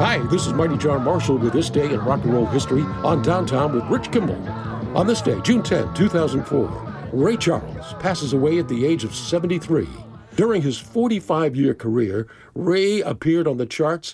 Hi, this is Mighty John Marshall with This Day in Rock and Roll History on Downtown with Rich Kimball. On this day, June 10, 2004, Ray Charles passes away at the age of 73. During his 45-year career, Ray appeared on the charts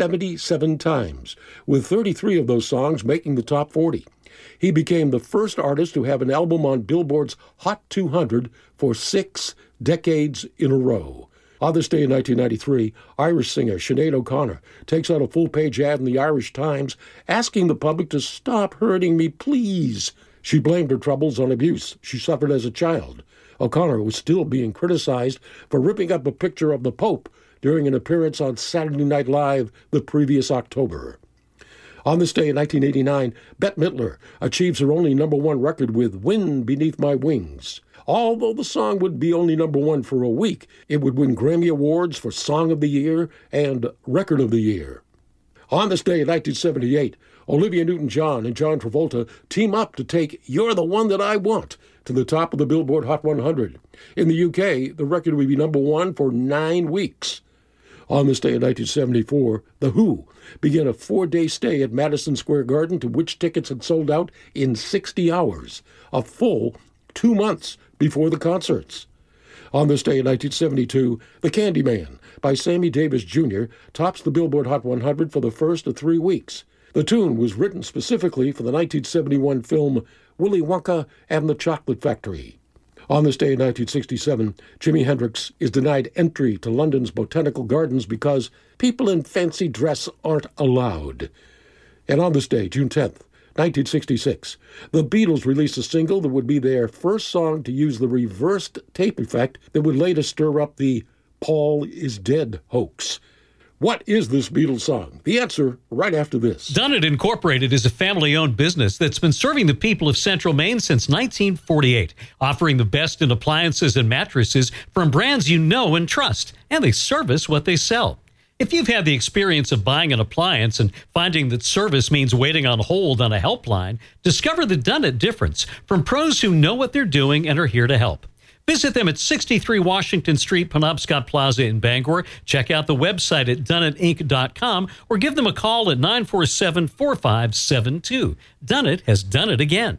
77 times, with 33 of those songs making the top 40. He became the first artist to have an album on Billboard's Hot 200 for 6 decades in a row. On this day in 1993, Irish singer Sinead O'Connor takes out a full-page ad in the Irish Times asking the public to stop hurting me, please. She blamed her troubles on abuse she suffered as a child. O'Connor was still being criticized for ripping up a picture of the Pope during an appearance on Saturday Night Live the previous October. On this day in 1989, Bette Midler achieves her only #1 record with Wind Beneath My Wings. Although the song would be only #1 for a week, it would win Grammy Awards for Song of the Year and Record of the Year. On this day in 1978, Olivia Newton-John and John Travolta team up to take You're the One That I Want to the top of the Billboard Hot 100. In the UK, the record would be #1 for 9 weeks. On this day in 1974, The Who began a 4-day stay at Madison Square Garden, to which tickets had sold out in 60 hours, a full 2 months before the concerts. On this day in 1972, The Candyman by Sammy Davis Jr. tops the Billboard Hot 100 for the first of 3 weeks. The tune was written specifically for the 1971 film Willy Wonka and the Chocolate Factory. On this day in 1967, Jimi Hendrix is denied entry to London's Botanical Gardens because people in fancy dress aren't allowed. And on this day, June 10th, 1966, the Beatles released a single that would be their first song to use the reversed tape effect that would later stir up the Paul is Dead hoax. What is this Beatles song? The answer right after this. Dunnett Incorporated is a family-owned business that's been serving the people of Central Maine since 1948, offering the best in appliances and mattresses from brands you know and trust, and they service what they sell. If you've had the experience of buying an appliance and finding that service means waiting on hold on a helpline, discover the Dunnett difference from pros who know what they're doing and are here to help. Visit them at 63 Washington Street, Penobscot Plaza in Bangor. Check out the website at DunnettInc.com or give them a call at 947-4572. Dunnett has done it again.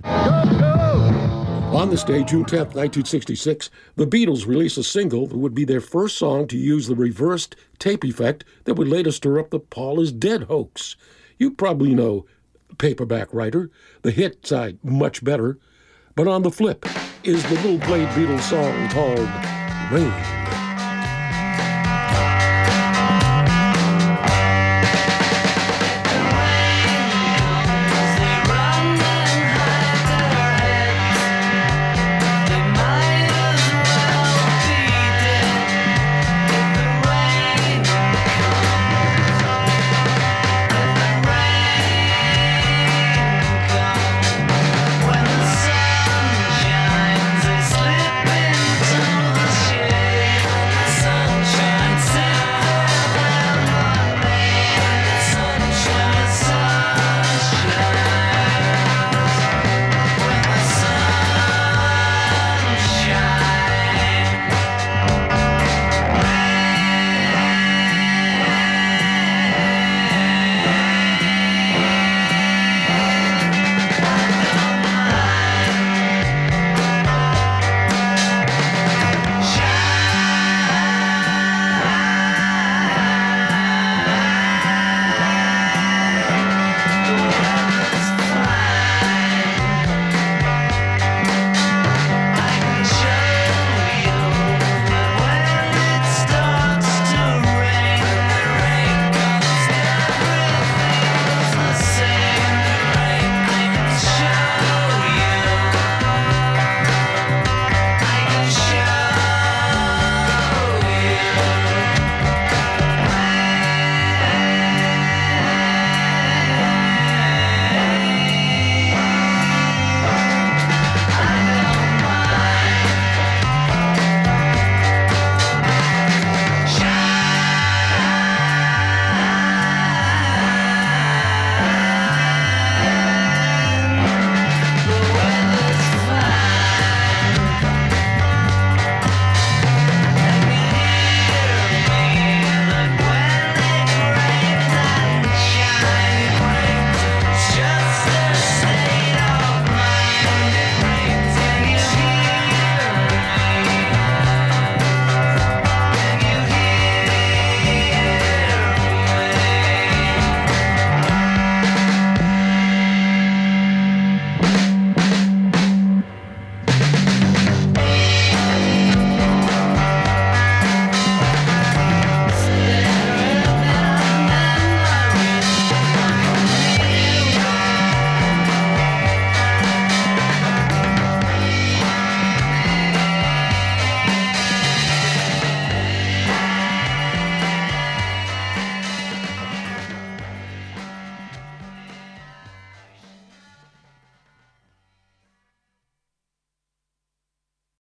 On this day, June 10th, 1966, the Beatles released a single that would be their first song to use the reversed tape effect that would later stir up the Paul is Dead hoax. You probably know Paperback Writer, the hit side Much Better, but on the flip is the little played Beatles song called Rain.